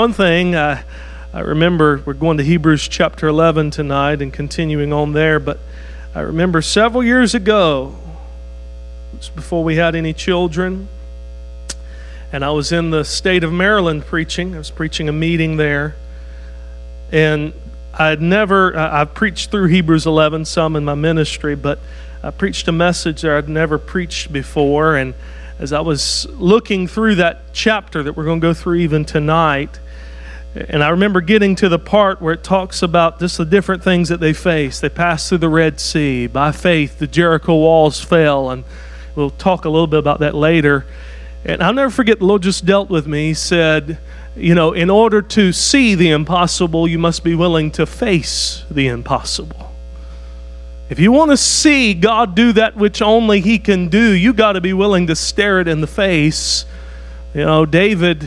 One thing, I remember we're going to Hebrews chapter 11 tonight and continuing on there, but I remember several years ago, it was before we had any children, and I was in the state of Maryland preaching. I was preaching a meeting there, and I've preached through Hebrews 11, some in my ministry, but I preached a message there I'd never preached before, and as I was looking through that chapter that we're going to go through even tonight, and I remember getting to the part where it talks about just the different things that they faced. They passed through the Red Sea. By faith, the Jericho walls fell, and we'll talk a little bit about that later. And I'll never forget, the Lord just dealt with me. He said, you know, in order to see the impossible, you must be willing to face the impossible. If you want to see God do that which only He can do, you got to be willing to stare it in the face. You know, David,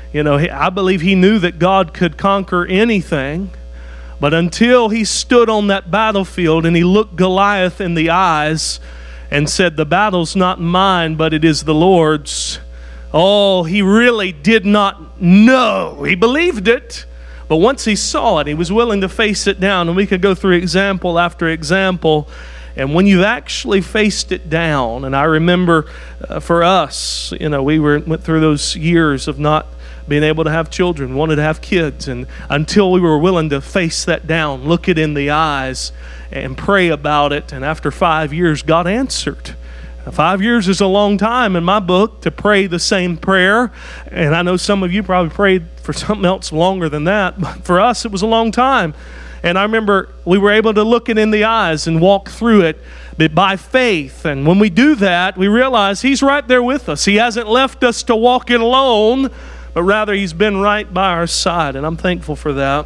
I believe he knew that God could conquer anything, but until he stood on that battlefield and he looked Goliath in the eyes and said, "The battle's not mine, but it is the Lord's," oh, he really did not know. He believed it, but once he saw it, he was willing to face it down. And we could go through example after example. And when you've actually faced it down, and I remember for us, we went through those years of not being able to have children, wanted to have kids, and until we were willing to face that down, look it in the eyes, and pray about it, and after 5 years, God answered. 5 years is a long time in my book to pray the same prayer, and I know some of you probably prayed for something else longer than that, but for us, it was a long time. And I remember we were able to look it in the eyes and walk through it by faith. And when we do that, we realize He's right there with us. He hasn't left us to walk it alone, but rather He's been right by our side, and I'm thankful for that.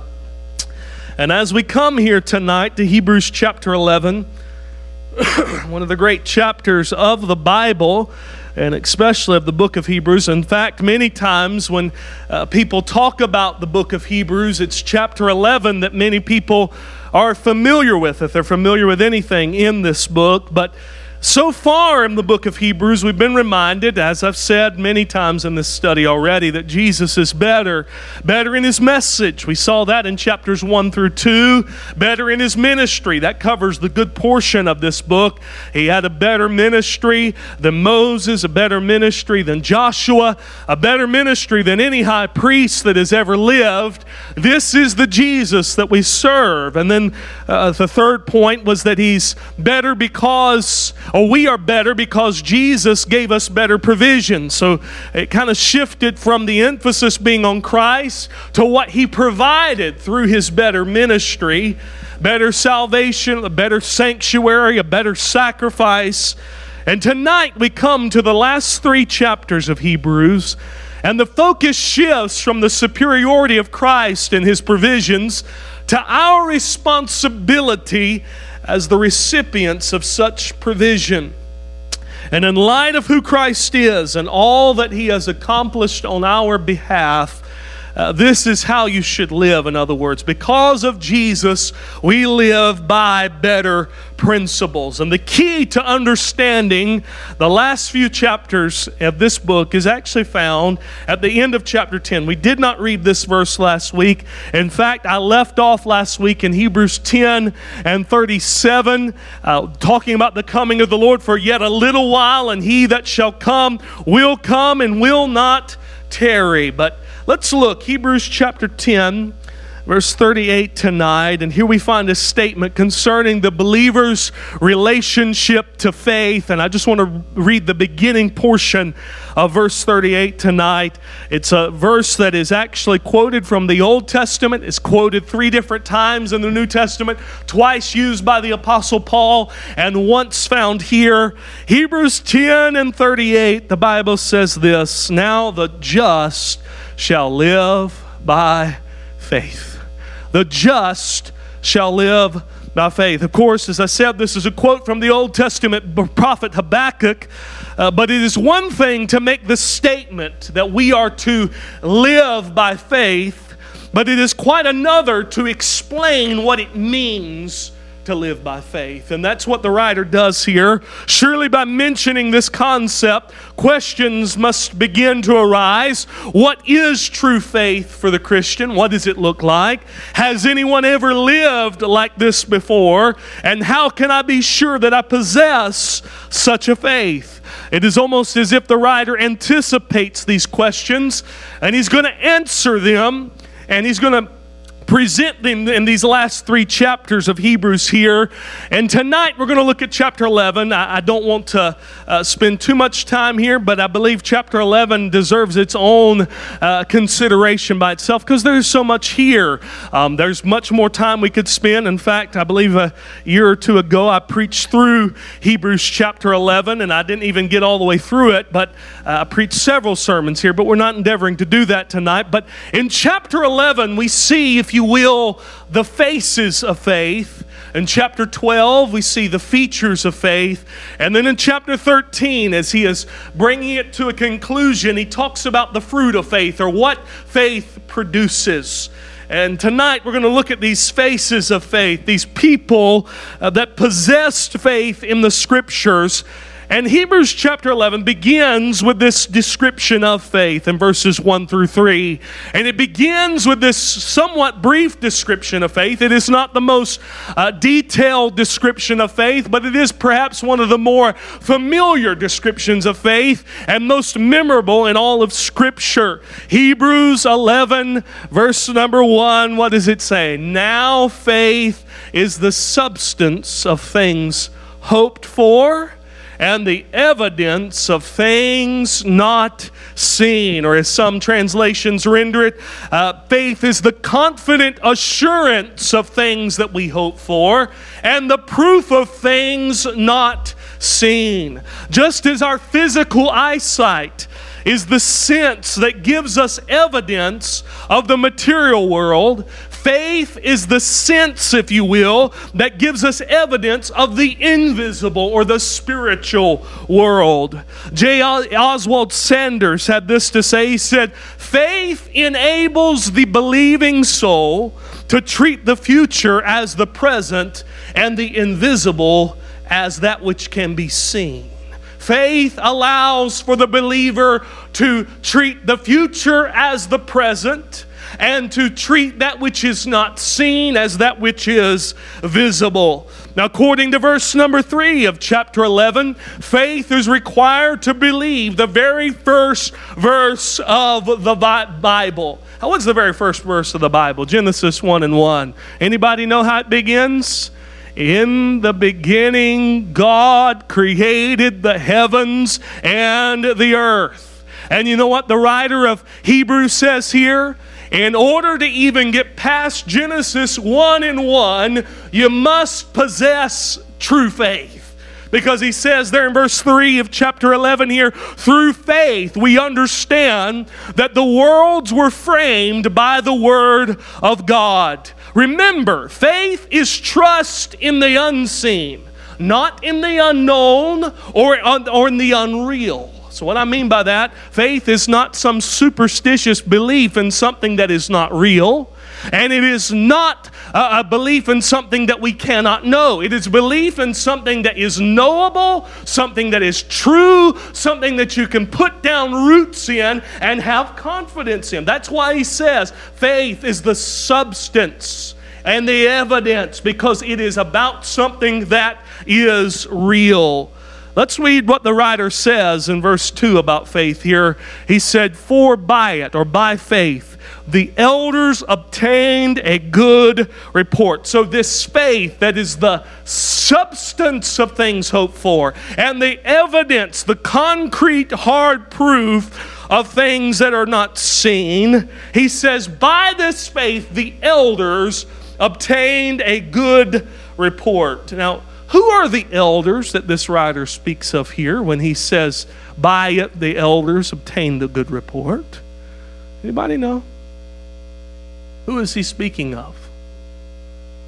And as we come here tonight to Hebrews chapter 11, one of the great chapters of the Bible, and especially of the book of Hebrews. In fact, many times when people talk about the book of Hebrews, it's chapter 11 that many people are familiar with, if they're familiar with anything in this book. But so far in the book of Hebrews, we've been reminded, as I've said many times in this study already, that Jesus is better in His message. We saw that in chapters 1 through 2. Better in His ministry. That covers the good portion of this book. He had a better ministry than Moses, a better ministry than Joshua, a better ministry than any high priest that has ever lived. This is the Jesus that we serve. And then the third point was that He's better we are better because Jesus gave us better provision. So it kind of shifted from the emphasis being on Christ to what He provided through His better ministry, better salvation, a better sanctuary, a better sacrifice. And tonight we come to the last 3 chapters of Hebrews, and the focus shifts from the superiority of Christ and His provisions to our responsibility as the recipients of such provision. And in light of who Christ is and all that He has accomplished on our behalf, this is how you should live, in other words. Because of Jesus, we live by better principles. And the key to understanding the last few chapters of this book is actually found at the end of chapter 10. We did not read this verse last week. In fact, I left off last week in Hebrews 10 and 37, talking about the coming of the Lord for yet a little while, and He that shall come and will not tarry. But let's look, Hebrews chapter 10, verse 38 tonight, and here we find a statement concerning the believer's relationship to faith, and I just want to read the beginning portion of verse 38 tonight. It's a verse that is actually quoted from the Old Testament. It's quoted 3 different times in the New Testament, twice used by the Apostle Paul, and once found here. Hebrews 10 and 38, the Bible says this: "Now the just shall live by faith." The just shall live by faith. Of course, as I said, this is a quote from the Old Testament prophet Habakkuk, but it is one thing to make the statement that we are to live by faith, but it is quite another to explain what it means to live by faith. And that's what the writer does here. Surely by mentioning this concept, questions must begin to arise. What is true faith for the Christian? What does it look like? Has anyone ever lived like this before? And how can I be sure that I possess such a faith? It is almost as if the writer anticipates these questions, and he's going to answer them, and he's going to present them in these last 3 chapters of Hebrews here. And tonight we're going to look at chapter 11. I don't want to spend too much time here, but I believe chapter 11 deserves its own consideration by itself because there's so much here. There's much more time we could spend. In fact, I believe a year or 2 ago I preached through Hebrews chapter 11, and I didn't even get all the way through it, but I preached several sermons here, but we're not endeavoring to do that tonight. But in chapter 11 we see, if you will, the faces of faith. In chapter 12, we see the features of faith. And then in chapter 13, as he is bringing it to a conclusion, he talks about the fruit of faith, or what faith produces. And tonight we're going to look at these faces of faith, these people that possessed faith in the Scriptures. And Hebrews chapter 11 begins with this description of faith in verses 1 through 3. And it begins with this somewhat brief description of faith. It is not the most detailed description of faith, but it is perhaps one of the more familiar descriptions of faith and most memorable in all of Scripture. Hebrews 11, verse number 1, what does it say? Now faith is the substance of things hoped for, and the evidence of things not seen. Or as some translations render it, faith is the confident assurance of things that we hope for, and the proof of things not seen. Just as our physical eyesight is the sense that gives us evidence of the material world, faith is the sense, if you will, that gives us evidence of the invisible or the spiritual world. J. Oswald Sanders had this to say. He said, faith enables the believing soul to treat the future as the present and the invisible as that which can be seen. Faith allows for the believer to treat the future as the present and to treat that which is not seen as that which is visible. Now, according to verse number 3 of chapter 11, faith is required to believe the very first verse of the Bible. What's the very first verse of the Bible? Genesis 1:1. Anybody know how it begins? In the beginning, God created the heavens and the earth. And you know what the writer of Hebrews says here? In order to even get past Genesis 1:1, you must possess true faith. Because he says there in verse 3 of chapter 11 here, through faith we understand that the worlds were framed by the word of God. Remember, faith is trust in the unseen, not in the unknown or in the unreal. So what I mean by that, faith is not some superstitious belief in something that is not real. And it is not a belief in something that we cannot know. It is belief in something that is knowable, something that is true, something that you can put down roots in and have confidence in. That's why he says faith is the substance and the evidence, because it is about something that is real. Let's read what the writer says in verse 2 about faith here. He said, for by it, or by faith, the elders obtained a good report. So this faith that is the substance of things hoped for, and the evidence, the concrete hard proof of things that are not seen. He says, by this faith, the elders obtained a good report. Now, who are the elders that this writer speaks of here when he says, by it the elders obtained a good report? Anybody know? Who is he speaking of?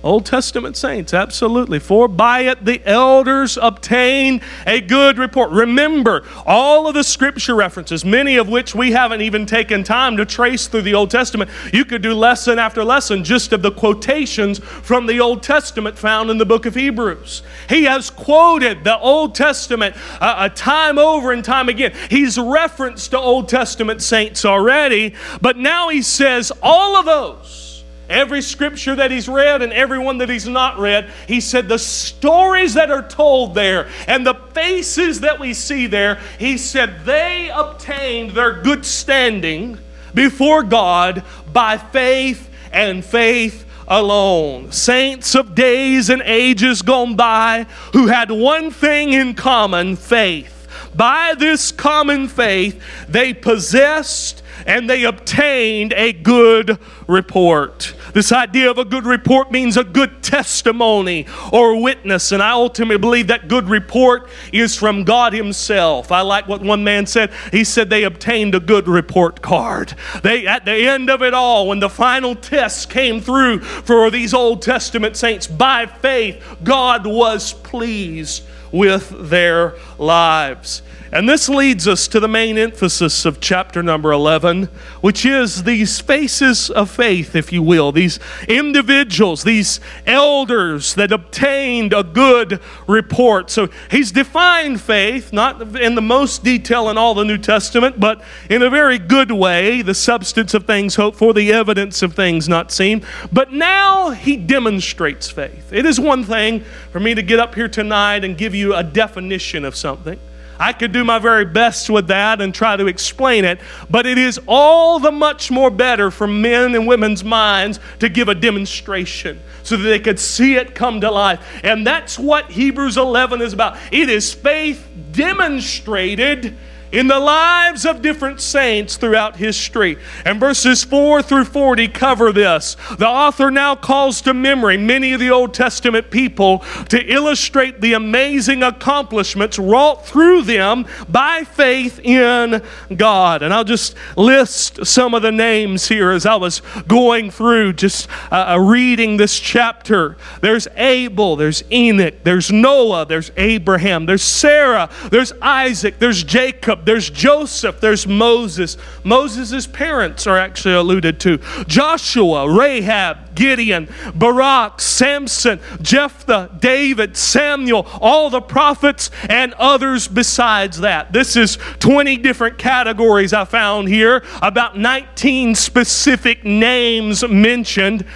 Old Testament saints, absolutely. For by it the elders obtain a good report. Remember, all of the scripture references, many of which we haven't even taken time to trace through the Old Testament. You could do lesson after lesson just of the quotations from the Old Testament found in the book of Hebrews. He has quoted the Old Testament a time over and time again. He's referenced to Old Testament saints already, but now he says all of those, every scripture that he's read and every one that he's not read, he said the stories that are told there and the faces that we see there, he said they obtained their good standing before God by faith and faith alone. Saints of days and ages gone by who had one thing in common, faith. By this common faith, they possessed and they obtained a good report. This idea of a good report means a good testimony or witness, and I ultimately believe that good report is from God Himself. I like what one man said. He said they obtained a good report card. They, at the end of it all, when the final test came through for these Old Testament saints, by faith, God was pleased with their lives. And this leads us to the main emphasis of chapter number 11, which is these faces of faith, if you will, these individuals, these elders that obtained a good report. So he's defined faith, not in the most detail in all the New Testament, but in a very good way, the substance of things hoped for, the evidence of things not seen. But now he demonstrates faith. It is one thing for me to get up here tonight and give you a definition of something. I could do my very best with that and try to explain it, but it is all the much more better for men and women's minds to give a demonstration so that they could see it come to life. And that's what Hebrews 11 is about. It is faith demonstrated in the lives of different saints throughout history. And verses 4 through 40 cover this. The author now calls to memory many of the Old Testament people to illustrate the amazing accomplishments wrought through them by faith in God. And I'll just list some of the names here as I was going through just reading this chapter. There's Abel, there's Enoch, there's Noah, there's Abraham, there's Sarah, there's Isaac, there's Jacob, there's Joseph, there's Moses. Moses' parents are actually alluded to. Joshua, Rahab, Gideon, Barak, Samson, Jephthah, David, Samuel, all the prophets, and others besides that. This is 20 different categories I found here, about 19 specific names mentioned.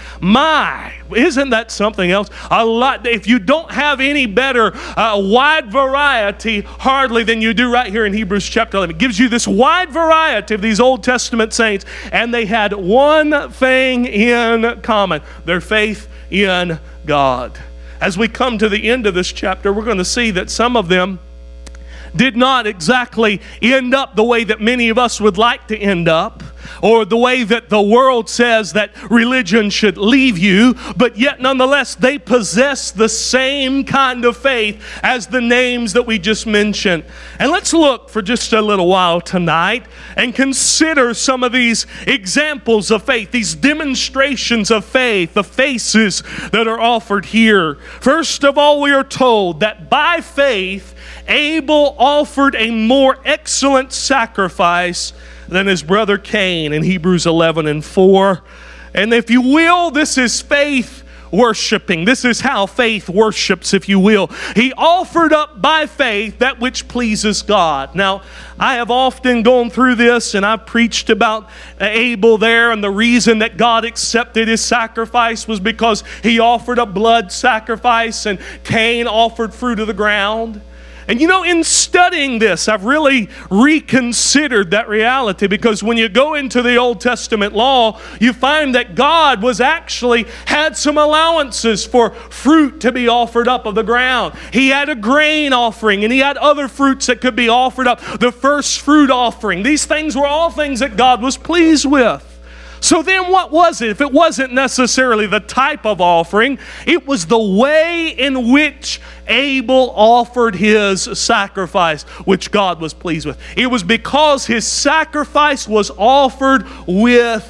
Isn't that something else? A lot. If you don't have any better wide variety, hardly, than you do right here in Hebrews chapter 11. It gives you this wide variety of these Old Testament saints, and they had one thing in common: their faith in God. As we come to the end of this chapter, we're going to see that some of them did not exactly end up the way that many of us would like to end up, or the way that the world says that religion should leave you, but yet nonetheless they possess the same kind of faith as the names that we just mentioned. And let's look for just a little while tonight and consider some of these examples of faith, these demonstrations of faith, the faces that are offered here. First of all, we are told that by faith Abel offered a more excellent sacrifice than his brother Cain in Hebrews 11 and 4. And if you will, this is faith worshiping. This is how faith worships, if you will. He offered up by faith that which pleases God. Now, I have often gone through this, and I've preached about Abel there, and the reason that God accepted his sacrifice was because he offered a blood sacrifice, and Cain offered fruit of the ground. And you know, in studying this, I've really reconsidered that reality, because when you go into the Old Testament law, you find that God was actually had some allowances for fruit to be offered up of the ground. He had a grain offering, and he had other fruits that could be offered up. The first fruit offering. These things were all things that God was pleased with. So then what was it? If it wasn't necessarily the type of offering, it was the way in which Abel offered his sacrifice, which God was pleased with. It was because his sacrifice was offered with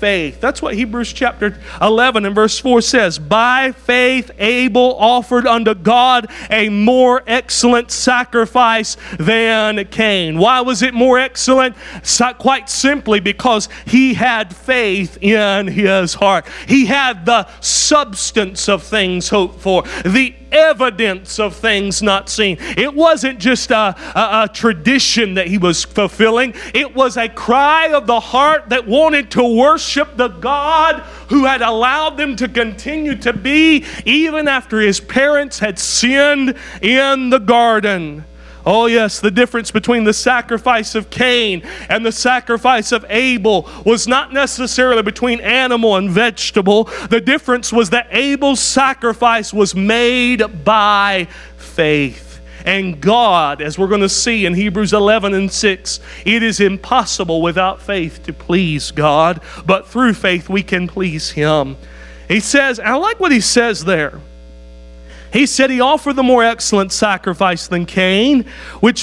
faith. That's what Hebrews chapter 11 and verse 4 says. By faith Abel offered unto God a more excellent sacrifice than Cain. Why was it more excellent? Quite simply because he had faith in his heart. He had the substance of things hoped for, the evidence of things not seen. It wasn't just a tradition that he was fulfilling. It was a cry of the heart that wanted to worship the God who had allowed them to continue to be even after his parents had sinned in the garden. Oh yes, the difference between the sacrifice of Cain and the sacrifice of Abel was not necessarily between animal and vegetable. The difference was that Abel's sacrifice was made by faith. And God, as we're going to see in Hebrews 11 and 6, it is impossible without faith to please God, but through faith we can please Him. He says, I like what he says there. He said he offered the more excellent sacrifice than Cain, which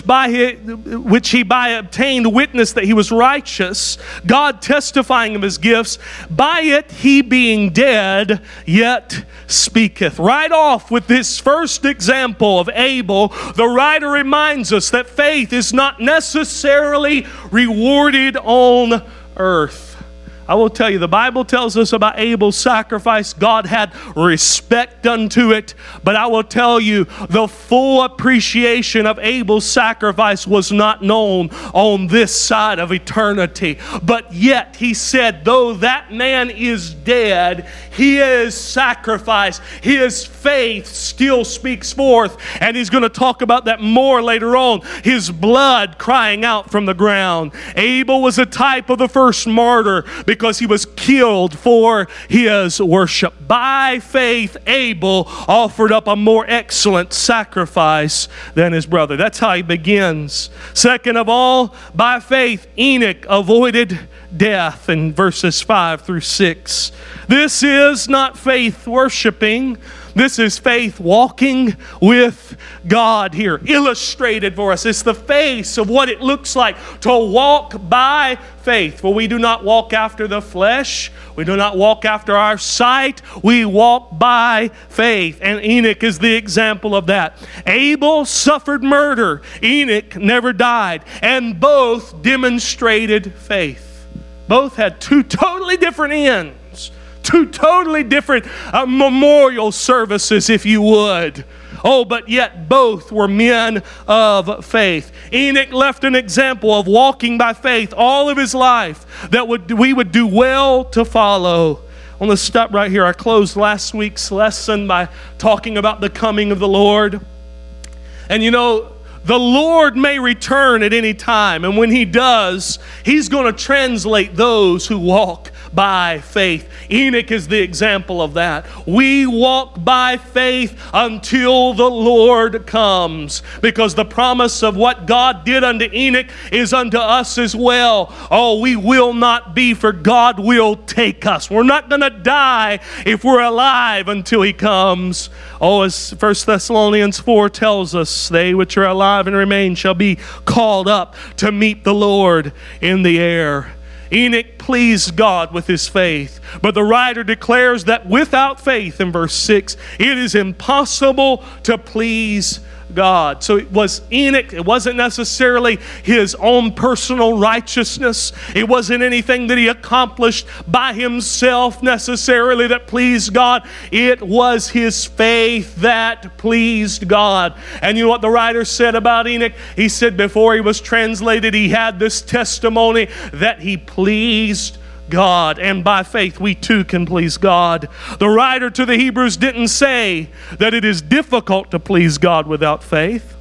he by obtained witness that he was righteous, God testifying of his gifts. By it he being dead yet speaketh. Right off with this first example of Abel, the writer reminds us that faith is not necessarily rewarded on earth. I will tell you, the Bible tells us about Abel's sacrifice. God had respect unto it. But I will tell you, the full appreciation of Abel's sacrifice was not known on this side of eternity. But yet, he said, though that man is dead, his sacrifice, his faith still speaks forth. And he's going to talk about that more later on. His blood crying out from the ground. Abel was a type of the first martyr, because he was killed for his worship. By faith, Abel offered up a more excellent sacrifice than his brother. That's how he begins. Second of all, by faith, Enoch avoided death in verses 5 through 6. This is not faith worshiping. This is faith walking with God here, illustrated for us. It's the face of what it looks like to walk by faith. For we do not walk after the flesh. We do not walk after our sight. We walk by faith. And Enoch is the example of that. Abel suffered murder. Enoch never died. And both demonstrated faith. Both had two totally different ends. Two totally different memorial services, if you would. Oh, but yet both were men of faith. Enoch left an example of walking by faith all of his life that we would do well to follow. I want to stop right here. I closed last week's lesson by talking about the coming of the Lord. And you know, the Lord may return at any time. And when He does, He's going to translate those who walk by faith. Enoch is the example of that. We walk by faith until the Lord comes, because the promise of what God did unto Enoch is unto us as well. Oh, we will not be, for God will take us. We're not going to die if we're alive until He comes. Oh, as 1 Thessalonians 4 tells us, they which are alive and remain shall be called up to meet the Lord in the air. Enoch pleased God with his faith. But the writer declares that without faith, in verse 6, it is impossible to please God. So it was Enoch. It wasn't necessarily his own personal righteousness. It wasn't anything that he accomplished by himself necessarily that pleased God. It was his faith that pleased God. And you know what the writer said about Enoch? He said before he was translated, he had this testimony that he pleased God, and by faith we too can please God. The writer to the Hebrews didn't say that it is difficult to please God without faith.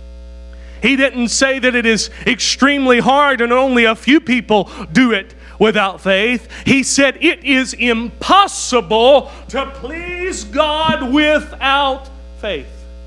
He didn't say that it is extremely hard and only a few people do it without faith. He said it is impossible to please God without faith.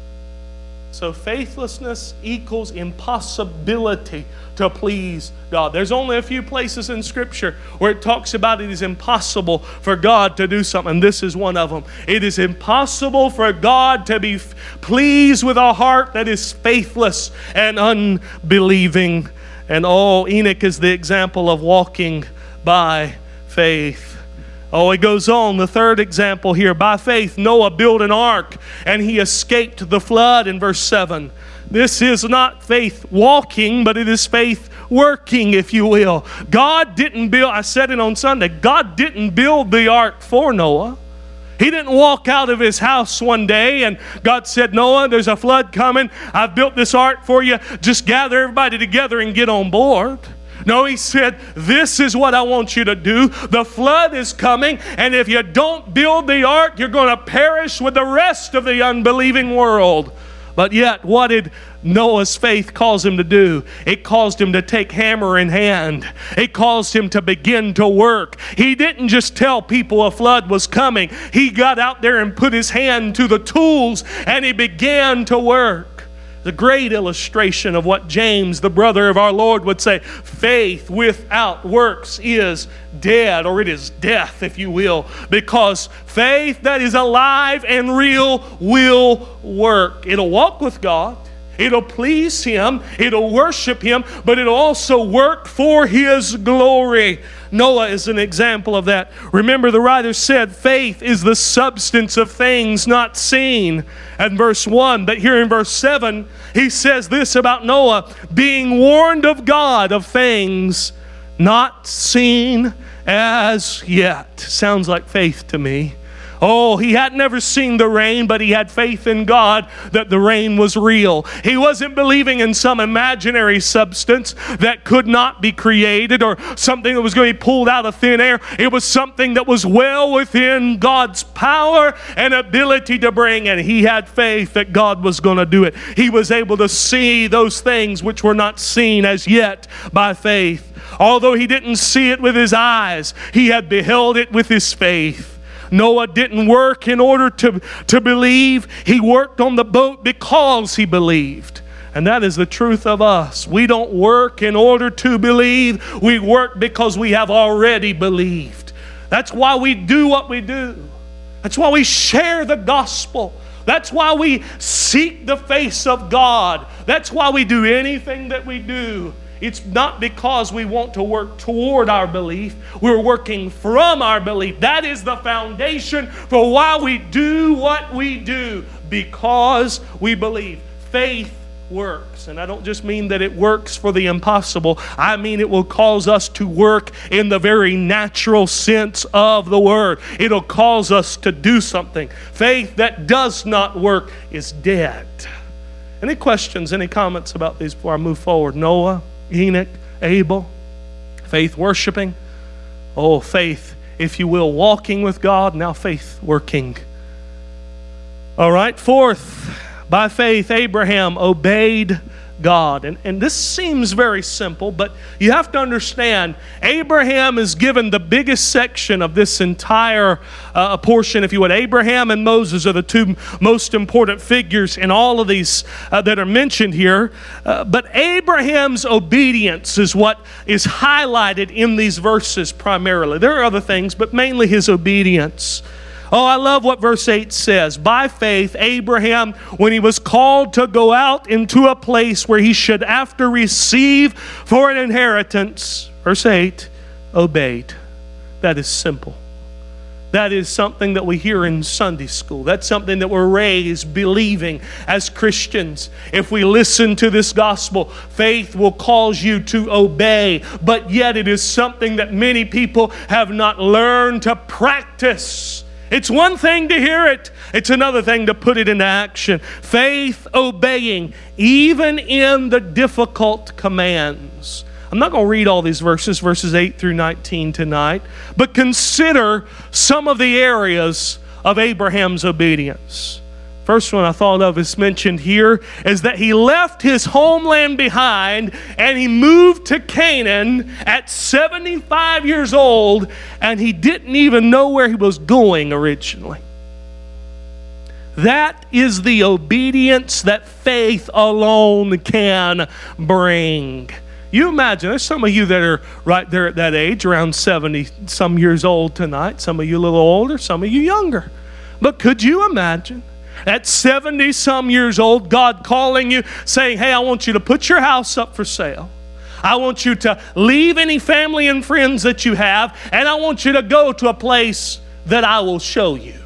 So faithlessness equals impossibility to please God. There's only a few places in Scripture where it talks about it is impossible for God to do something. This is one of them. It is impossible for God to be pleased with a heart that is faithless and unbelieving. And Enoch is the example of walking by faith. Oh, it goes on, the third example here. By faith, Noah built an ark, and he escaped the flood in verse 7. This is not faith walking, but it is faith working, if you will. God didn't build, I said it on Sunday, God didn't build the ark for Noah. He didn't walk out of his house one day and God said, Noah, there's a flood coming. I've built this ark for you. Just gather everybody together and get on board. No, he said, this is what I want you to do. The flood is coming, and if you don't build the ark, you're going to perish with the rest of the unbelieving world. But yet, what did Noah's faith cause him to do? It caused him to take hammer in hand. It caused him to begin to work. He didn't just tell people a flood was coming. He got out there and put his hand to the tools, and he began to work. The great illustration of what James, the brother of our Lord, would say, faith without works is dead, or it is death, if you will, because faith that is alive and real will work. It'll walk with God. It'll please Him. It'll worship Him, but it'll also work for His glory. Noah is an example of that. Remember, the writer said, faith is the substance of things not seen. And verse 1, but here in verse 7, he says this about Noah, being warned of God of things not seen as yet. Sounds like faith to me. Oh, he had never seen the rain, but he had faith in God that the rain was real. He wasn't believing in some imaginary substance that could not be created or something that was going to be pulled out of thin air. It was something that was well within God's power and ability to bring, and he had faith that God was going to do it. He was able to see those things which were not seen as yet by faith. Although he didn't see it with his eyes, he had beheld it with his faith. Noah didn't work in order to believe. He worked on the boat because he believed. And that is the truth of us. We don't work in order to believe. We work because we have already believed. That's why we do what we do. That's why we share the gospel. That's why we seek the face of God. That's why we do anything that we do. It's not because we want to work toward our belief. We're working from our belief. That is the foundation for why we do what we do, because we believe. Faith works. And I don't just mean that it works for the impossible. I mean it will cause us to work in the very natural sense of the word. It'll cause us to do something. Faith that does not work is dead. Any questions, any comments about these before I move forward? Noah, Enoch, Abel, faith worshiping. Oh, faith, if you will, walking with God. Now faith working. All right, fourth, by faith, Abraham obeyed God. And this seems very simple, but you have to understand, Abraham is given the biggest section of this entire portion, if you would. Abraham and Moses are the two most important figures in all of these that are mentioned here. But Abraham's obedience is what is highlighted in these verses primarily. There are other things, but mainly his obedience. Oh, I love what verse 8 says. By faith, Abraham, when he was called to go out into a place where he should after receive for an inheritance, verse 8, obeyed. That is simple. That is something that we hear in Sunday school. That's something that we're raised believing as Christians. If we listen to this gospel, faith will cause you to obey. But yet it is something that many people have not learned to practice. It's one thing to hear it. It's another thing to put it into action. Faith obeying, even in the difficult commands. I'm not going to read all these verses 8 through 19 tonight, but consider some of the areas of Abraham's obedience. First one I thought of is mentioned here is that he left his homeland behind and he moved to Canaan at 75 years old, and he didn't even know where he was going originally. That is the obedience that faith alone can bring. You imagine, there's some of you that are right there at that age, around 70 some years old tonight. Some of you a little older, some of you younger. But could you imagine at 70 some years old, God calling you, saying, hey, I want you to put your house up for sale. I want you to leave any family and friends that you have, and I want you to go to a place that I will show you.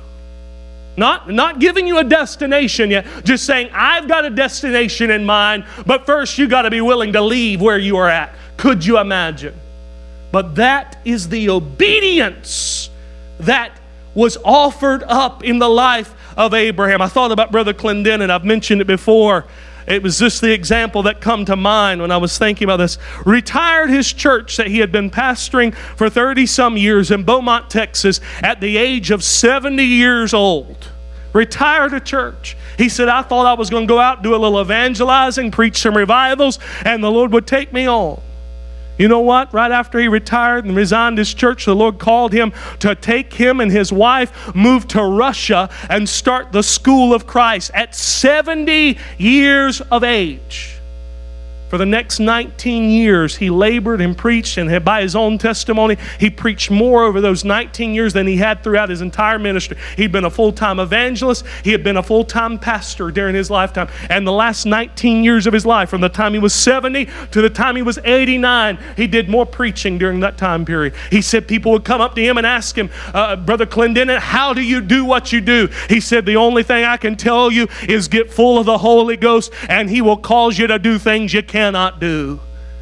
Not giving you a destination yet, just saying, I've got a destination in mind, but first you got to be willing to leave where you are at. Could you imagine? But that is the obedience that was offered up in the life of Abraham. I thought about Brother Clendenin. I've mentioned it before. It was just the example that come to mind when I was thinking about this. Retired his church that he had been pastoring for 30-some years in Beaumont, Texas, at the age of 70 years old. Retired a church. He said, I thought I was going to go out, do a little evangelizing, preach some revivals, and the Lord would take me on. You know what? Right after he retired and resigned his church, the Lord called him to take him and his wife, move to Russia, and start the School of Christ at 70 years of age. For the next 19 years, he labored and preached, and by his own testimony, he preached more over those 19 years than he had throughout his entire ministry. He'd been a full-time evangelist. He had been a full-time pastor during his lifetime. And the last 19 years of his life, from the time he was 70 to the time he was 89, he did more preaching during that time period. He said people would come up to him and ask him, Brother Clendenin, how do you do what you do? He said, the only thing I can tell you is get full of the Holy Ghost, and He will cause you to do things you cannot do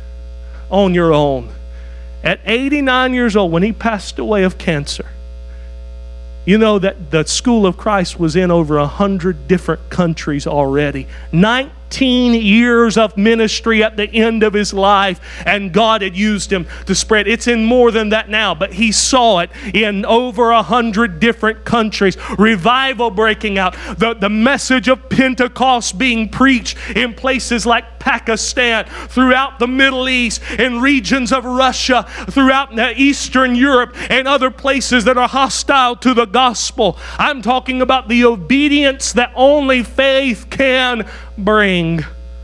on your own. At 89 years old, when he passed away of cancer, you know that the School of Christ was in over 100 different countries already. 19 years of ministry at the end of his life, and God had used him to spread. It's in more than that now, but he saw it in over 100 different countries. Revival breaking out. The message of Pentecost being preached in places like Pakistan, throughout the Middle East, in regions of Russia, throughout Eastern Europe, and other places that are hostile to the gospel. I'm talking about the obedience that only faith can bring.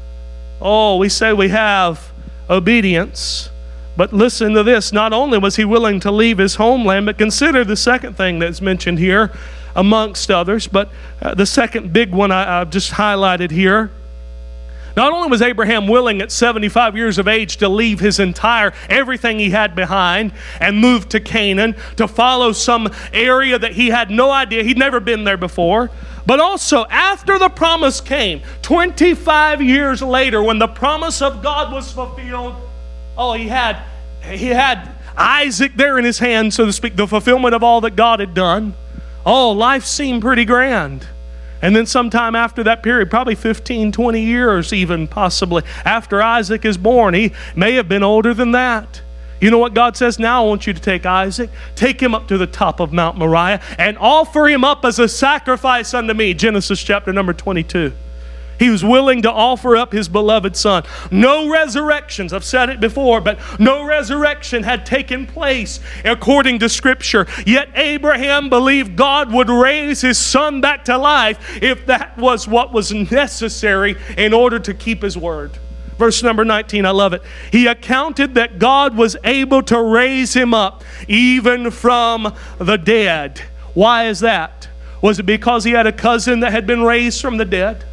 Oh, we say we have obedience, but listen to this. Not only was he willing to leave his homeland, but consider the second thing that's mentioned here, amongst others, but the second big one I've just highlighted here. Not only was Abraham willing at 75 years of age to leave his everything he had behind and move to Canaan to follow some area that he had no idea, he'd never been there before, but also after the promise came, 25 years later, when the promise of God was fulfilled, he had Isaac there in his hand, so to speak, the fulfillment of all that God had done. Life seemed pretty grand. And then sometime after that period, probably 15, 20 years even possibly, after Isaac is born, he may have been older than that. You know what God says? Now I want you to take Isaac, take him up to the top of Mount Moriah, and offer him up as a sacrifice unto me. Genesis chapter number 22. He was willing to offer up his beloved son. No resurrections, I've said it before, but no resurrection had taken place according to Scripture. Yet Abraham believed God would raise his son back to life if that was what was necessary in order to keep his word. Verse number 19, I love it. He accounted that God was able to raise him up even from the dead. Why is that? Was it because he had a cousin that had been raised from the dead?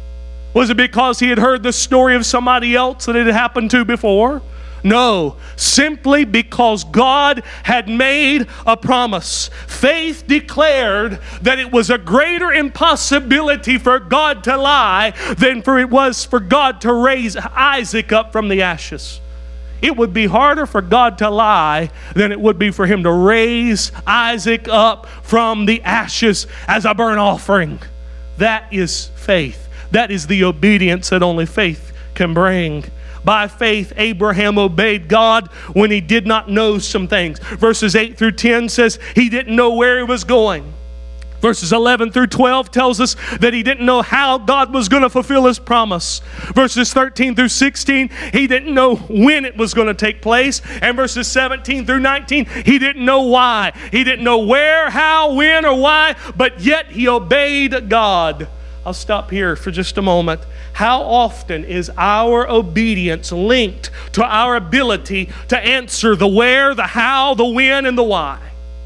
Was it because he had heard the story of somebody else that it had happened to before? No, simply because God had made a promise. Faith declared that it was a greater impossibility for God to lie than it was for God to raise Isaac up from the ashes. It would be harder for God to lie than it would be for him to raise Isaac up from the ashes as a burnt offering. That is faith. That is the obedience that only faith can bring. By faith, Abraham obeyed God when he did not know some things. Verses 8 through 10 says he didn't know where he was going. Verses 11 through 12 tells us that he didn't know how God was going to fulfill his promise. Verses 13 through 16, he didn't know when it was going to take place. And verses 17 through 19, he didn't know why. He didn't know where, how, when, or why, but yet he obeyed God. I'll stop here for just a moment. How often is our obedience linked to our ability to answer the where, the how, the when, and the why?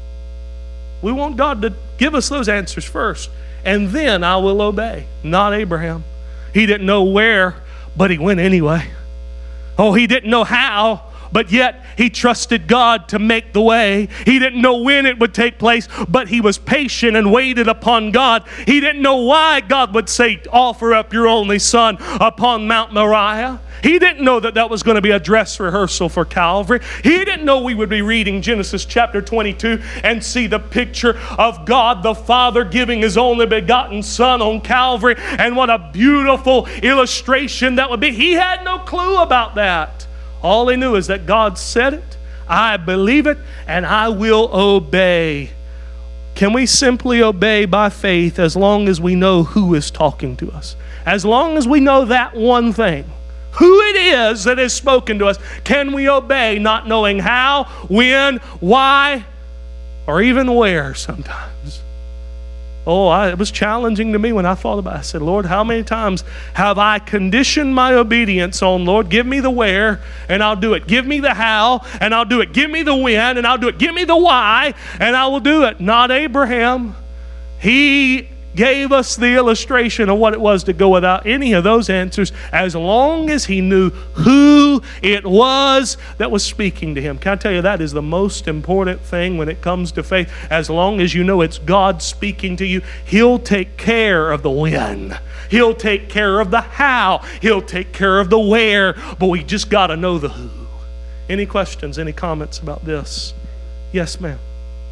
We want God to give us those answers first, and then I will obey. Not Abraham. He didn't know where, but he went anyway. Oh, he didn't know how, but yet he trusted God to make the way. He didn't know when it would take place, but he was patient and waited upon God. He didn't know why God would say, offer up your only son upon Mount Moriah. He didn't know that that was going to be a dress rehearsal for Calvary. He didn't know we would be reading Genesis chapter 22 and see the picture of God the Father giving his only begotten Son on Calvary. And what a beautiful illustration that would be. He had no clue about that. All he knew is that God said it, I believe it, and I will obey. Can we simply obey by faith as long as we know who is talking to us? As long as we know that one thing, who it is that has spoken to us, can we obey, not knowing how, when, why, or even where sometimes? Oh, it was challenging to me when I thought about it. I said, Lord, how many times have I conditioned my obedience on, Lord, give me the where and I'll do it. Give me the how and I'll do it. Give me the when and I'll do it. Give me the why and I will do it. Not Abraham. He gave us the illustration of what it was to go without any of those answers as long as he knew who it was that was speaking to him. Can I tell you, that is the most important thing when it comes to faith. As long as you know it's God speaking to you, he'll take care of the when. He'll take care of the how. He'll take care of the where. But we just got to know the who. Any questions, any comments about this? Yes, ma'am.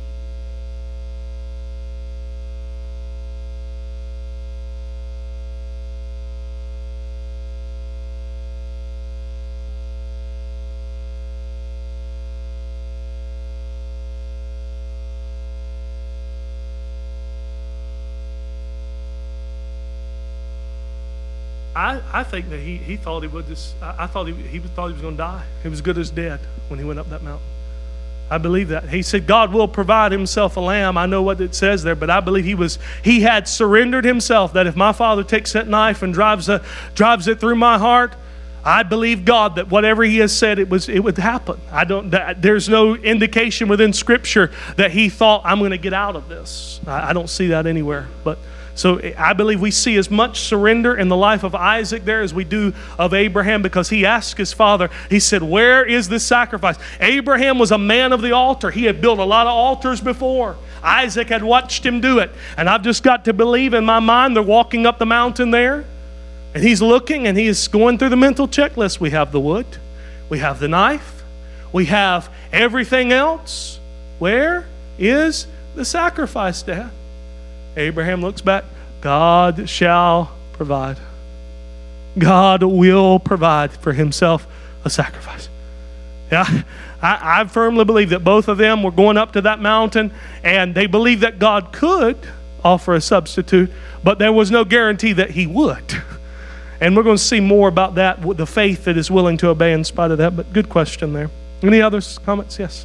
I think that he thought he would just, I thought he thought he was going to die. He was good as dead when he went up that mountain. I believe that. He said, God will provide himself a lamb. I know what it says there, but I believe he had surrendered himself, that if my Father takes that knife and drives it through my heart, I believe God that whatever he has said, it would happen. There's no indication within Scripture that he thought, I'm going to get out of this. I don't see that anywhere. But so I believe we see as much surrender in the life of Isaac there as we do of Abraham, because he asked his father, he said, where is this sacrifice? Abraham was a man of the altar. He had built a lot of altars before. Isaac had watched him do it. And I've just got to believe in my mind they're walking up the mountain there. And he's looking and he is going through the mental checklist. We have the wood. We have the knife. We have everything else. Where is the sacrifice, Dad? Abraham looks back. God shall provide. God will provide for himself a sacrifice. Yeah, I firmly believe that both of them were going up to that mountain and they believed that God could offer a substitute, but there was no guarantee that he would. And we're going to see more about that, with the faith that is willing to obey in spite of that. But good question there. Any other comments? Yes.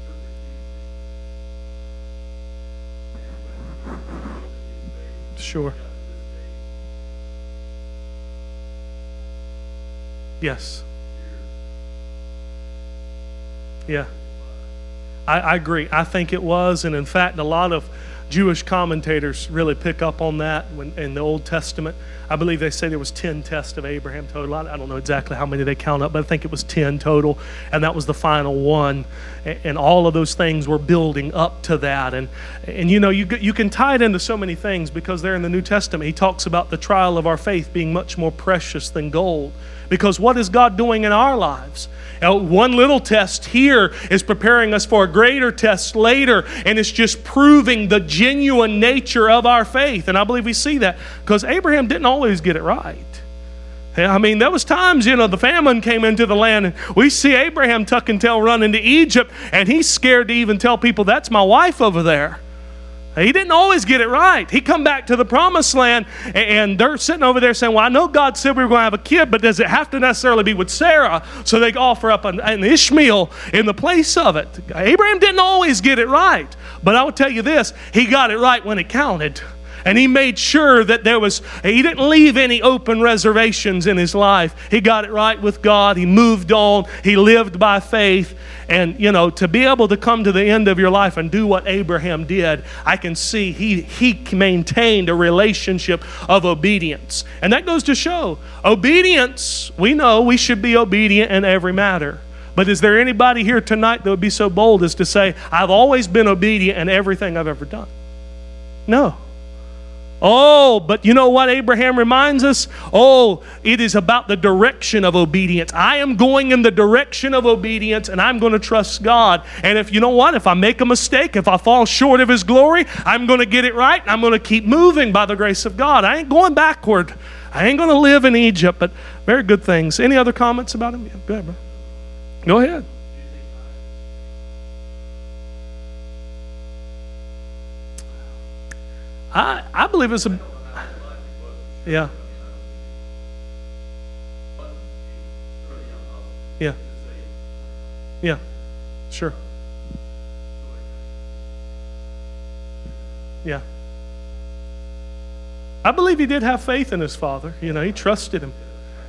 Sure. Yes. Yeah. I agree. I think it was. And in fact, a lot of Jewish commentators really pick up on that in the Old Testament. I believe they say there was 10 tests of Abraham total. I don't know exactly how many they count up, but I think it was 10 total, and that was the final one. And all of those things were building up to that. And you know, you can tie it into so many things, because there in the New Testament, he talks about the trial of our faith being much more precious than gold. Because what is God doing in our lives? One little test here is preparing us for a greater test later, and it's just proving the genuine nature of our faith. And I believe we see that because Abraham didn't always get it right. I mean, there was times, the famine came into the land, and we see Abraham tuck and tail run into Egypt, and he's scared to even tell people, that's my wife over there. He didn't always get it right. He come back to the promised land, and they're sitting over there saying, well, I know God said we were going to have a kid, but does it have to necessarily be with Sarah? So they offer up an Ishmael in the place of it. Abraham didn't always get it right. But I will tell you this, he got it right when it counted. And he made sure that he didn't leave any open reservations in his life. He got it right with God. He moved on. He lived by faith. And, to be able to come to the end of your life and do what Abraham did, I can see he maintained a relationship of obedience. And that goes to show, obedience, we know we should be obedient in every matter. But is there anybody here tonight that would be so bold as to say, I've always been obedient in everything I've ever done? No. Oh, but you know what Abraham reminds us? Oh, it is about the direction of obedience. I am going in the direction of obedience, and I'm going to trust God. And if I make a mistake, if I fall short of His glory, I'm going to get it right, and I'm going to keep moving by the grace of God. I ain't going backward. I ain't going to live in Egypt, but very good things. Any other comments about him? Yeah, go ahead, bro. Go ahead. I believe it's a... Yeah. Yeah. Yeah. Sure. Yeah. I believe he did have faith in his father. He trusted him.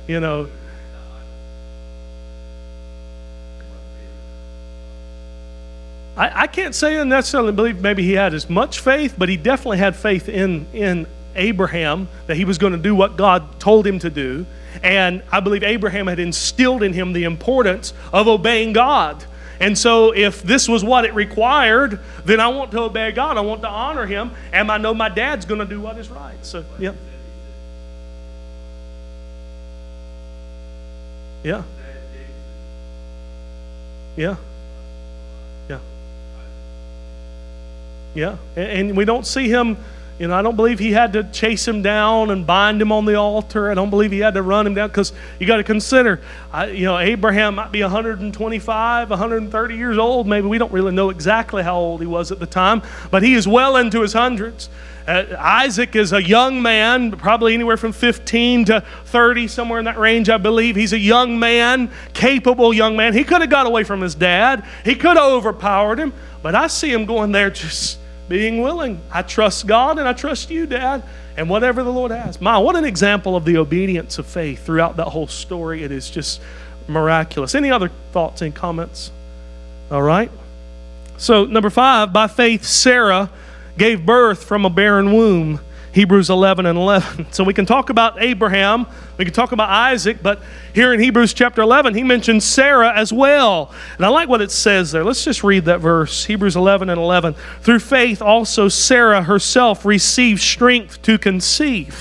I can't say I necessarily believe maybe he had as much faith, but he definitely had faith in Abraham that he was going to do what God told him to do. And I believe Abraham had instilled in him the importance of obeying God. And so if this was what it required, then I want to obey God. I want to honor Him. And I know my dad's going to do what is right. So, yeah. Yeah. Yeah. Yeah. Yeah. And we don't see him, I don't believe he had to chase him down and bind him on the altar. I don't believe he had to run him down, because you got to consider, Abraham might be 125, 130 years old. Maybe we don't really know exactly how old he was at the time, but he is well into his hundreds. Isaac is a young man, probably anywhere from 15 to 30, somewhere in that range, I believe. He's a young man, capable young man. He could have got away from his dad. He could have overpowered him, but I see him going there just being willing. I trust God and I trust you, Dad, and whatever the Lord has. What an example of the obedience of faith throughout that whole story. It is just miraculous. Any other thoughts and comments? All right. So, number 5, by faith, Sarah gave birth from a barren womb. Hebrews 11:11. So we can talk about Abraham, we can talk about Isaac, but here in Hebrews chapter 11, he mentions Sarah as well. And I like what it says there. Let's just read that verse. Hebrews 11:11. Through faith also Sarah herself received strength to conceive.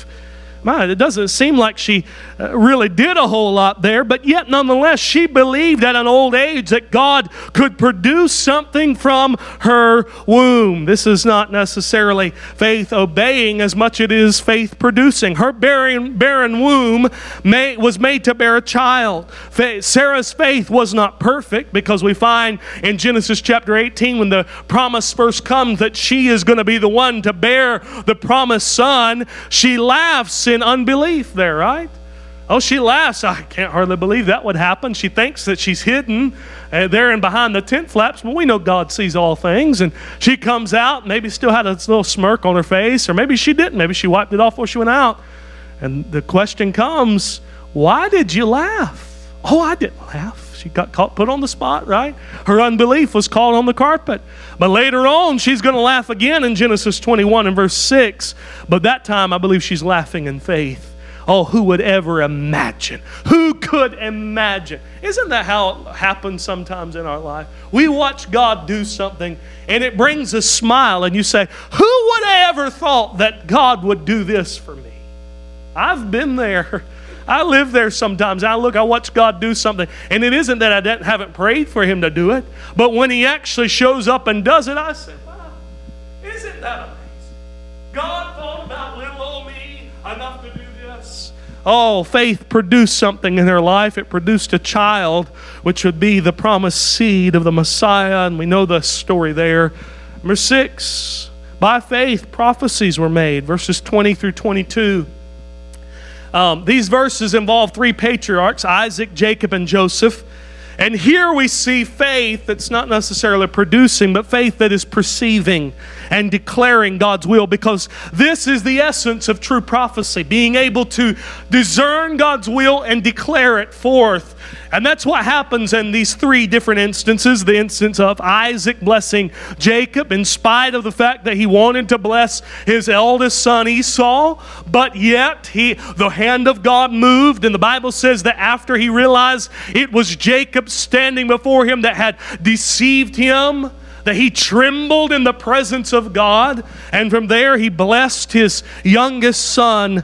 It doesn't seem like she really did a whole lot there, but yet nonetheless, she believed at an old age that God could produce something from her womb. This is not necessarily faith obeying as much as it is faith producing. Her barren womb was made to bear a child. Sarah's faith was not perfect, because we find in Genesis chapter 18, when the promise first comes that she is going to be the one to bear the promised son, she laughs in unbelief there, right? Oh, she laughs. I can't hardly believe that would happen. She thinks that she's hidden there and behind the tent flaps, but we know God sees all things. And she comes out, maybe still had a little smirk on her face, or maybe she didn't. Maybe she wiped it off before she went out. And the question comes, why did you laugh? Oh, I didn't laugh. She got put on the spot, right? Her unbelief was called on the carpet. But later on, she's going to laugh again in Genesis 21 and verse 6. But that time, I believe she's laughing in faith. Oh, who would ever imagine? Who could imagine? Isn't that how it happens sometimes in our life? We watch God do something, and it brings a smile, and you say, who would have ever thought that God would do this for me? I've been there. I live there sometimes. I watch God do something. And it isn't that I haven't prayed for Him to do it, but when He actually shows up and does it, I say, wow, isn't that amazing? God thought about little old me enough to do this. Oh, faith produced something in her life. It produced a child, which would be the promised seed of the Messiah, and we know the story there. Number 6, by faith, prophecies were made, verses 20 through 22. These verses involve 3 patriarchs, Isaac, Jacob, and Joseph. And here we see faith that's not necessarily producing, but faith that is perceiving. and declaring God's will, because this is the essence of true prophecy, being able to discern God's will and declare it forth. And that's what happens in these three different instances. The instance of Isaac blessing Jacob in spite of the fact that he wanted to bless his eldest son Esau, but yet the hand of God moved, and the Bible says that after he realized it was Jacob standing before him that had deceived him, that he trembled in the presence of God, and from there he blessed his youngest son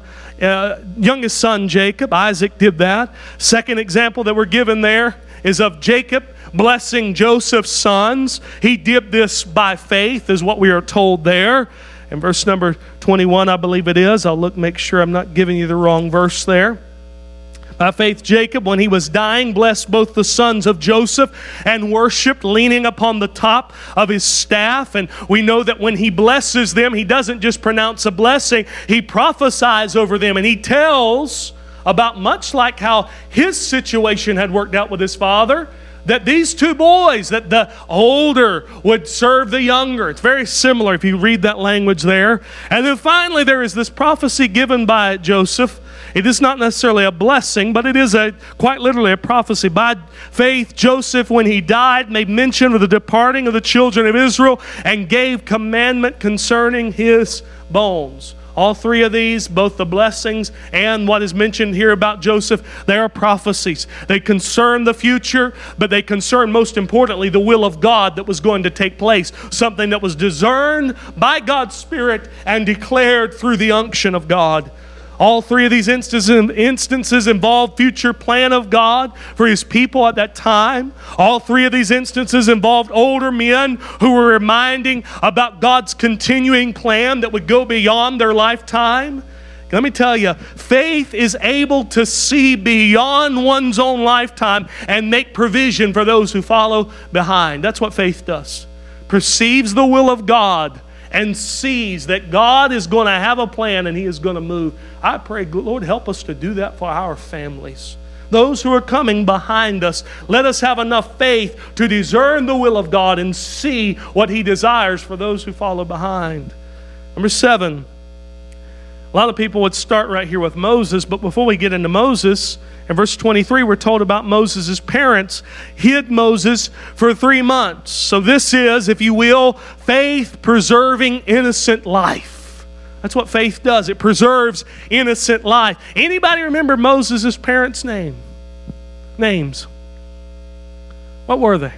Jacob. Isaac did that. Second example that we're given there is of Jacob blessing Joseph's sons. He did this by faith, is what we are told there. In verse number 21, I believe it is. I'll make sure I'm not giving you the wrong verse there. By faith, Jacob, when he was dying, blessed both the sons of Joseph and worshiped, leaning upon the top of his staff. And we know that when he blesses them, he doesn't just pronounce a blessing, he prophesies over them. And he tells about, much like how his situation had worked out with his father, that these two boys, that the older would serve the younger. It's very similar if you read that language there. And then finally, there is this prophecy given by Joseph. It is not necessarily a blessing, but it is quite literally a prophecy. By faith, Joseph, when he died, made mention of the departing of the children of Israel and gave commandment concerning his bones. All three of these, both the blessings and what is mentioned here about Joseph, they are prophecies. They concern the future, but they concern, most importantly, the will of God that was going to take place. Something that was discerned by God's Spirit and declared through the unction of God. All three of these instances involve future plan of God for His people at that time. All three of these instances involved older men who were reminding about God's continuing plan that would go beyond their lifetime. Let me tell you, faith is able to see beyond one's own lifetime and make provision for those who follow behind. That's what faith does. Perceives the will of God and sees that God is going to have a plan and He is going to move. I pray, Lord, help us to do that for our families. Those who are coming behind us, let us have enough faith to discern the will of God and see what He desires for those who follow behind. Number 7, a lot of people would start right here with Moses, but before we get into Moses, in verse 23, we're told about Moses' parents hid Moses for 3 months. So this is, if you will, faith preserving innocent life. That's what faith does. It preserves innocent life. Anybody remember Moses' parents' names? What were they?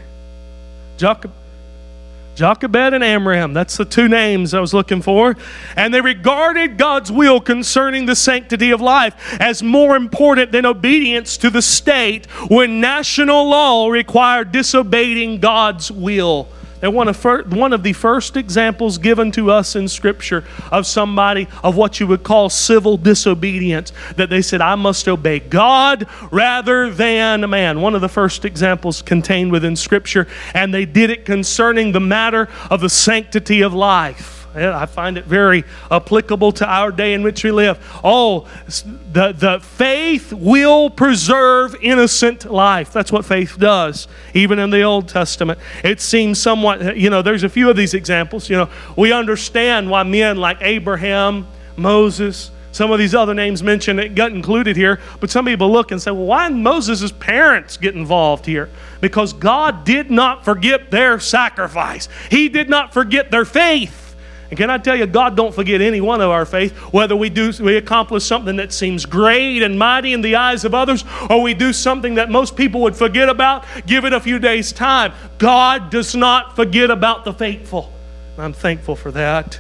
Jochebed and Amram. That's the two names I was looking for. And they regarded God's will concerning the sanctity of life as more important than obedience to the state when national law required disobeying God's will. They're one of the first examples given to us in Scripture of somebody of what you would call civil disobedience. That they said, I must obey God rather than man. One of the first examples contained within Scripture. And they did it concerning the matter of the sanctity of life. I find it very applicable to our day in which we live. Oh, the faith will preserve innocent life. That's what faith does, even in the Old Testament. It seems somewhat, there's a few of these examples. We understand why men like Abraham, Moses, some of these other names mentioned that got included here, but some people look and say, well, why did Moses' parents get involved here? Because God did not forget their sacrifice. He did not forget their faith. And can I tell you, God don't forget any one of our faith, whether we accomplish something that seems great and mighty in the eyes of others, or we do something that most people would forget about, give it a few days' time. God does not forget about the faithful. I'm thankful for that.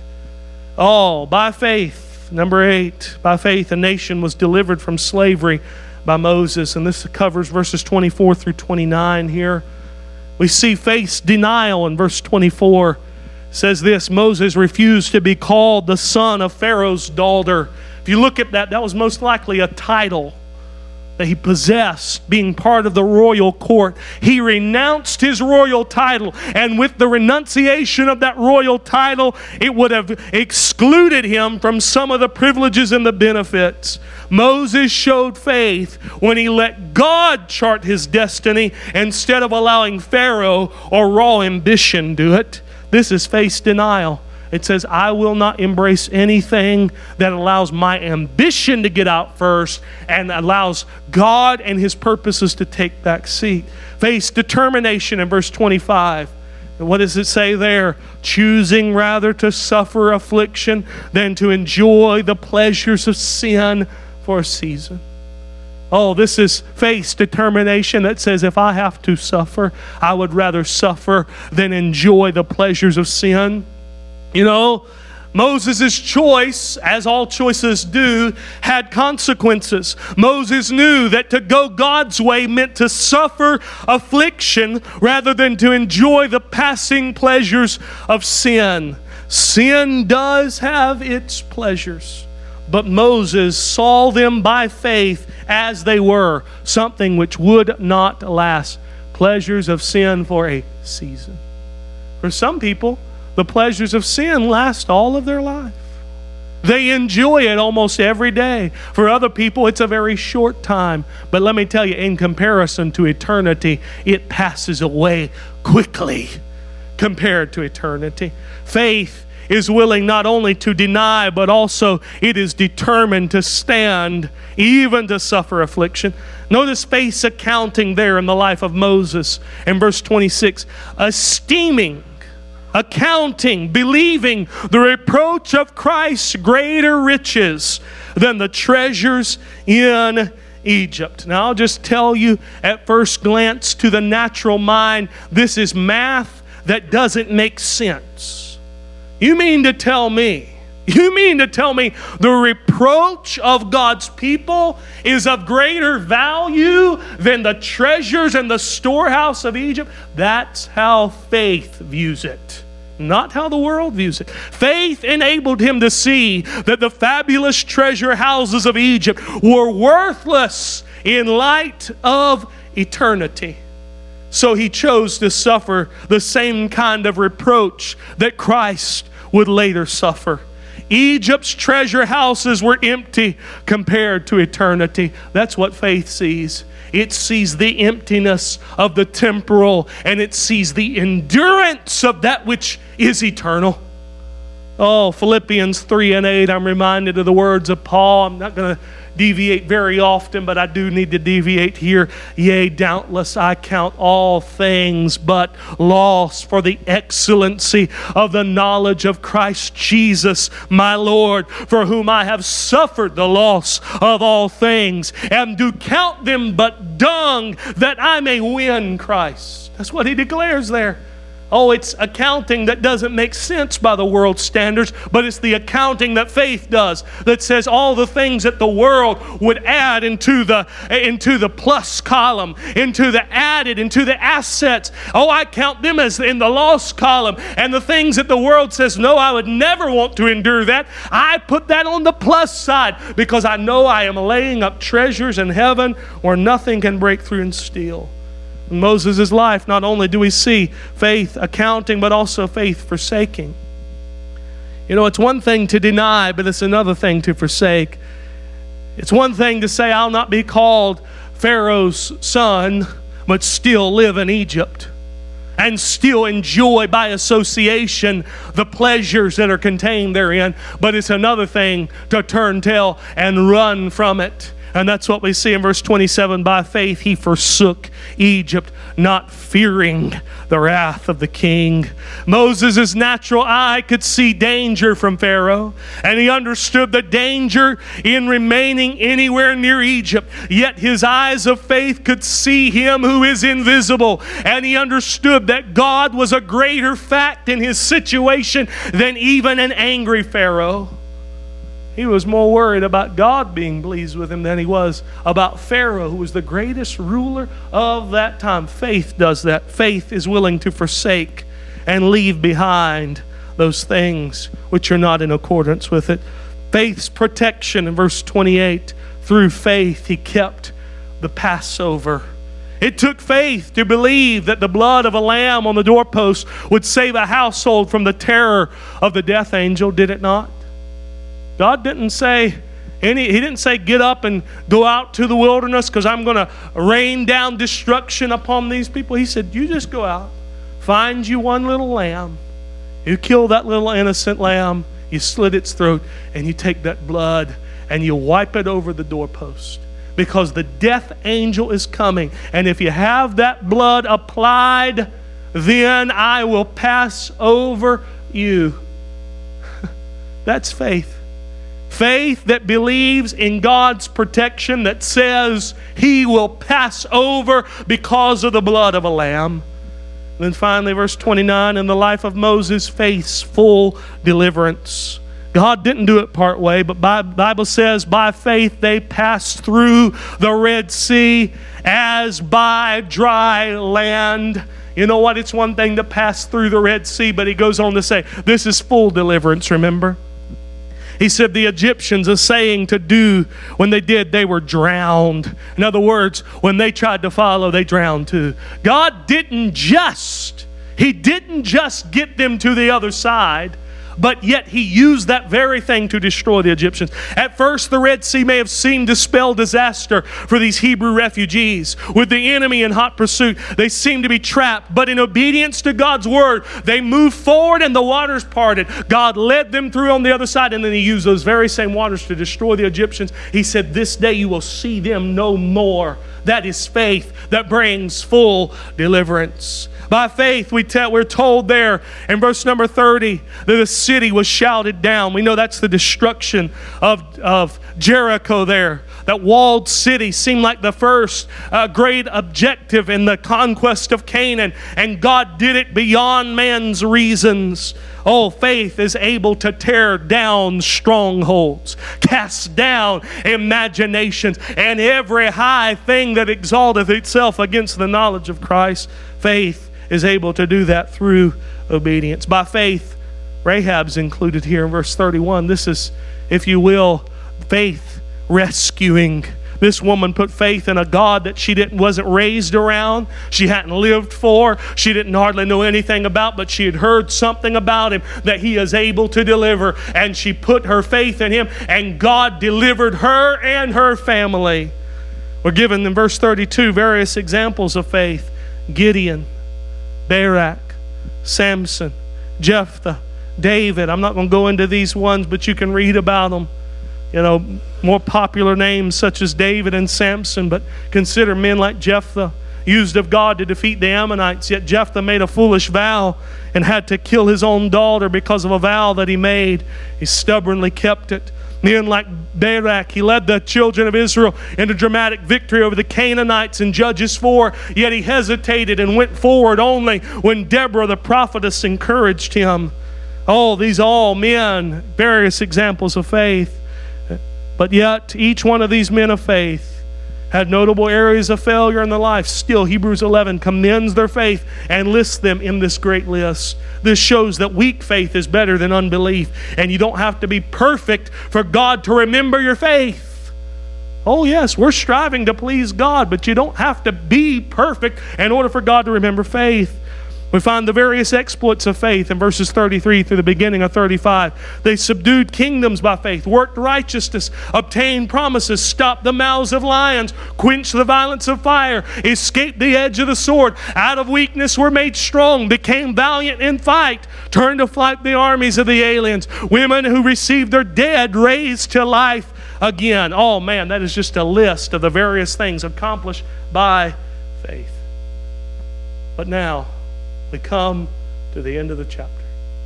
Oh, by faith, number 8, by faith a nation was delivered from slavery by Moses. And this covers verses 24 through 29 here. We see faith's denial in verse 24. Says this, Moses refused to be called the son of Pharaoh's daughter. If you look at that, that was most likely a title that he possessed, being part of the royal court. He renounced his royal title, and with the renunciation of that royal title, it would have excluded him from some of the privileges and the benefits. Moses showed faith when he let God chart his destiny instead of allowing Pharaoh or raw ambition do it. This is faith denial. It says, I will not embrace anything that allows my ambition to get out first and allows God and His purposes to take back seat. Face determination in verse 25. And what does it say there? Choosing rather to suffer affliction than to enjoy the pleasures of sin for a season. Oh, this is faith determination that says if I have to suffer, I would rather suffer than enjoy the pleasures of sin. You know, Moses' choice, as all choices do, had consequences. Moses knew that to go God's way meant to suffer affliction rather than to enjoy the passing pleasures of sin. Sin does have its pleasures, but Moses saw them by faith as they were, something which would not last. Pleasures of sin for a season. For some people, the pleasures of sin last all of their life. They enjoy it almost every day. For other people, it's a very short time. But let me tell you, in comparison to eternity, it passes away quickly compared to eternity. Faith is willing not only to deny, but also it is determined to stand, even to suffer affliction. Notice faith's accounting there in the life of Moses in verse 26. Accounting, believing the reproach of Christ greater riches than the treasures in Egypt. Now I'll just tell you at first glance to the natural mind, this is math that doesn't make sense. You mean to tell me the reproach of God's people is of greater value than the treasures and the storehouse of Egypt? That's how faith views it, not how the world views it. Faith enabled him to see that the fabulous treasure houses of Egypt were worthless in light of eternity. So he chose to suffer the same kind of reproach that Christ would later suffer. Egypt's treasure houses were empty compared to eternity. That's what faith sees. It sees the emptiness of the temporal, and it sees the endurance of that which is eternal. Oh, Philippians 3:8, I'm reminded of the words of Paul. I'm not going to deviate very often, but I do need to deviate here. Yea, doubtless I count all things but loss for the excellency of the knowledge of Christ Jesus my Lord, for whom I have suffered the loss of all things, and do count them but dung, that I may win Christ. That's what he declares there. Oh, it's accounting that doesn't make sense by the world's standards, but it's the accounting that faith does, that says all the things that the world would add into the plus column, into the assets. Oh, I count them as in the loss column. And the things that the world says, no, I would never want to endure that, I put that on the plus side, because I know I am laying up treasures in heaven where nothing can break through and steal. In Moses' life, not only do we see faith accounting, but also faith forsaking. You know, it's one thing to deny, but it's another thing to forsake. It's one thing to say, I'll not be called Pharaoh's son, but still live in Egypt and still enjoy by association the pleasures that are contained therein. But it's another thing to turn tail and run from it. And that's what we see in verse 27. By faith he forsook Egypt, not fearing the wrath of the king. Moses' natural eye could see danger from Pharaoh, and he understood the danger in remaining anywhere near Egypt. Yet his eyes of faith could see him who is invisible, and he understood that God was a greater fact in his situation than even an angry Pharaoh. He was more worried about God being pleased with him than he was about Pharaoh, who was the greatest ruler of that time. Faith does that. Faith is willing to forsake and leave behind those things which are not in accordance with it. Faith's protection in verse 28. Through faith he kept the Passover. It took faith to believe that the blood of a lamb on the doorpost would save a household from the terror of the death angel, did it not? God didn't say, he didn't say get up and go out to the wilderness because I'm going to rain down destruction upon these people. He said, you just go out, find you one little lamb, You kill that little innocent lamb, you slit its throat, and you take that blood and you wipe it over the doorpost. Because the death angel is coming. And if you have that blood applied, then I will pass over you. That's faith. Faith that believes in God's protection, that says He will pass over because of the blood of a lamb. Then finally, verse 29, in the life of Moses, faith's full deliverance. God didn't do it part way, but the Bible says by faith they passed through the Red Sea as by dry land. You know what? It's one thing to pass through the Red Sea, but he goes on to say, this is full deliverance, remember? He said the Egyptians, a saying to do, when they did, they were drowned. In other words, when they tried to follow, they drowned too. God didn't just get them to the other side, but yet He used that very thing to destroy the Egyptians. At first, the Red Sea may have seemed to spell disaster for these Hebrew refugees. With the enemy in hot pursuit, they seemed to be trapped. But in obedience to God's word, they moved forward and the waters parted. God led them through on the other side, and then He used those very same waters to destroy the Egyptians. He said, this day you will see them no more. That is faith that brings full deliverance. By faith, we're told there in verse number 30 that the city was shouted down. We know that's the destruction of Jericho there. That walled city seemed like the first great objective in the conquest of Canaan. And God did it beyond man's reasons. Oh, faith is able to tear down strongholds, cast down imaginations, and every high thing that exalteth itself against the knowledge of Christ. Faith is able to do that through obedience. By faith, Rahab's included here in verse 31. This is, if you will, faith rescuing. This woman put faith in a God that she wasn't raised around, she hadn't lived for, she didn't hardly know anything about, but she had heard something about Him, that He is able to deliver, and she put her faith in Him, and God delivered her and her family. We're given in verse 32 various examples of faith. Gideon, Barak, Samson, Jephthah, David. I'm not going to go into these ones, but you can read about them. You know, more popular names such as David and Samson, but consider men like Jephthah, used of God to defeat the Ammonites. Yet Jephthah made a foolish vow and had to kill his own daughter because of a vow that he made. He stubbornly kept it. Men like Barak, he led the children of Israel into dramatic victory over the Canaanites in Judges 4, yet he hesitated and went forward only when Deborah the prophetess encouraged him. Oh, these all men, various examples of faith. But yet, each one of these men of faith had notable areas of failure in their life. Still, Hebrews 11 commends their faith and lists them in this great list. This shows that weak faith is better than unbelief. And you don't have to be perfect for God to remember your faith. Oh yes, we're striving to please God, but you don't have to be perfect in order for God to remember faith. We find the various exploits of faith in verses 33 through the beginning of 35. They subdued kingdoms by faith, worked righteousness, obtained promises, stopped the mouths of lions, quenched the violence of fire, escaped the edge of the sword, out of weakness were made strong, became valiant in fight, turned to flight the armies of the aliens, women who received their dead raised to life again. Oh man, that is just a list of the various things accomplished by faith. But now, we come to the end of the chapter.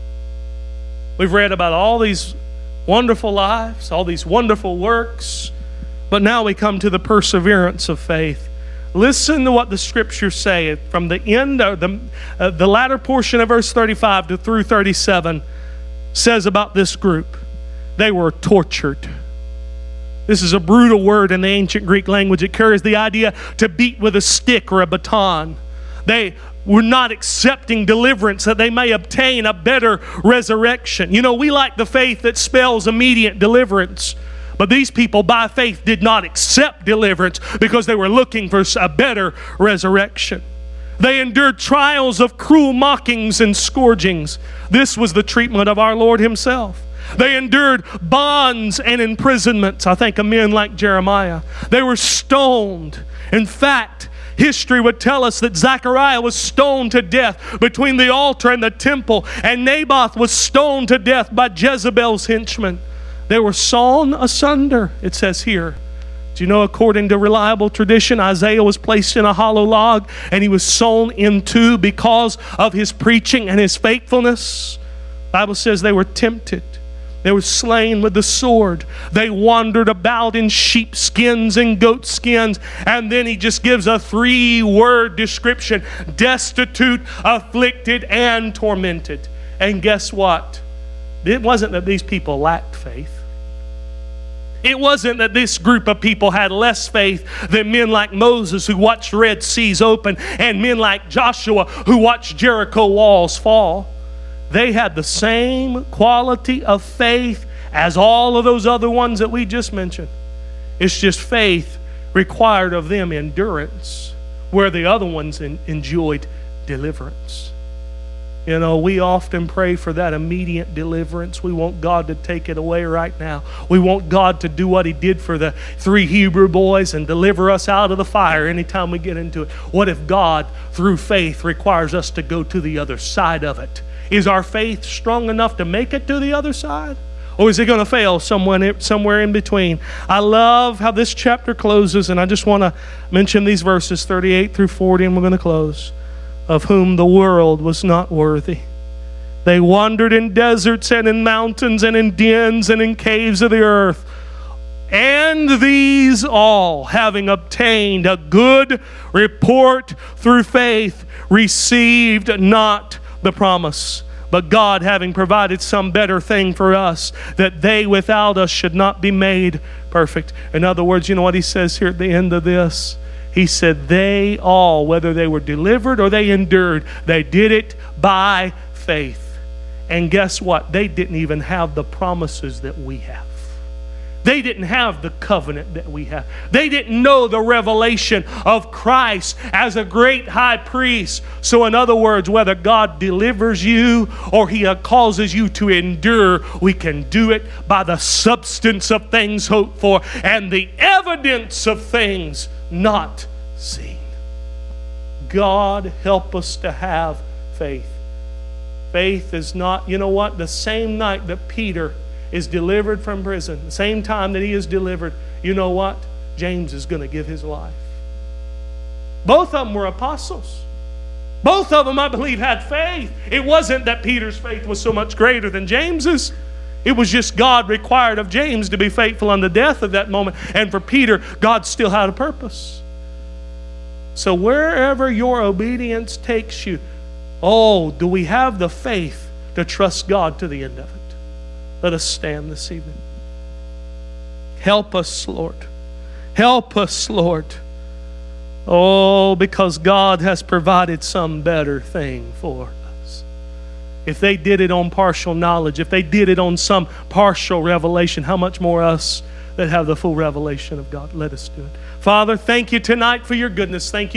We've read about all these wonderful lives, all these wonderful works, but now we come to the perseverance of faith. Listen to what the scriptures say from the end of the latter portion of verse 35 to through 37 says about this group. They were tortured. This is a brutal word in the ancient Greek language. It carries the idea to beat with a stick or a baton. They were not accepting deliverance that they may obtain a better resurrection. You know, we like the faith that spells immediate deliverance. But these people by faith did not accept deliverance because they were looking for a better resurrection. They endured trials of cruel mockings and scourgings. This was the treatment of our Lord Himself. They endured bonds and imprisonments. I think of men like Jeremiah. They were stoned. In fact, history would tell us that Zechariah was stoned to death between the altar and the temple, and Naboth was stoned to death by Jezebel's henchmen. They were sawn asunder, it says here. Do you know, according to reliable tradition, Isaiah was placed in a hollow log and he was sawn in two because of his preaching and his faithfulness. The Bible says they were tempted. They were slain with the sword. They wandered about in sheepskins and goatskins. And then he just gives a 3-word description: destitute, afflicted, and tormented. And guess what? It wasn't that these people lacked faith. It wasn't that this group of people had less faith than men like Moses, who watched Red Seas open, and men like Joshua, who watched Jericho walls fall. They had the same quality of faith as all of those other ones that we just mentioned. It's just faith required of them endurance, where the other ones enjoyed deliverance. You know, we often pray for that immediate deliverance. We want God to take it away right now. We want God to do what He did for the 3 Hebrew boys and deliver us out of the fire anytime we get into it. What if God, through faith, requires us to go to the other side of it? Is our faith strong enough to make it to the other side? Or is it going to fail somewhere in between? I love how this chapter closes, and I just want to mention these verses 38 through 40, and we're going to close. Of whom the world was not worthy. They wandered in deserts and in mountains and in dens and in caves of the earth. And these all, having obtained a good report through faith, received not the promise. But God, having provided some better thing for us, that they without us should not be made perfect. In other words, you know what he says here at the end of this? He said they all, whether they were delivered or they endured, they did it by faith. And guess what? They didn't even have the promises that we have. They didn't have the covenant that we have. They didn't know the revelation of Christ as a great high priest. So in other words, whether God delivers you or He causes you to endure, we can do it by the substance of things hoped for and the evidence of things not seen. God help us to have faith. Faith is not, you know what? The same night that Peter is delivered from prison, the same time that he is delivered, you know what? James is going to give his life. Both of them were apostles. Both of them, I believe, had faith. It wasn't that Peter's faith was so much greater than James's. It was just God required of James to be faithful unto death at that moment. And for Peter, God still had a purpose. So wherever your obedience takes you, do we have the faith to trust God to the end of it? Let us stand this evening. Help us, Lord. Help us, Lord. Oh, because God has provided some better thing for us. If they did it on partial knowledge, if they did it on some partial revelation, how much more us that have the full revelation of God? Let us do it. Father, thank you tonight for your goodness. Thank you.